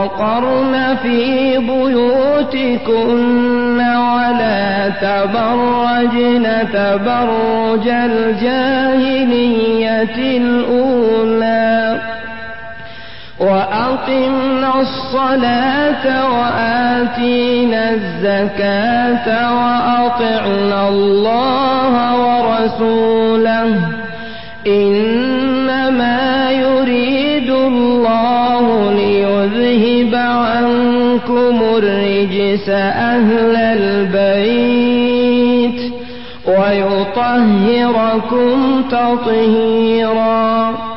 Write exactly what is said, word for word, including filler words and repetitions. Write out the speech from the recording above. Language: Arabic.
وقرن في بيوتكن ولا تبرجن تبرج الجاهلية الأولى وأقمنا الصلاة وآتينا الزكاة وأطعنا الله ورسوله إنما يريد الله ليذهب عنكم الرجس أهل البيت ويطهركم تطهيرا.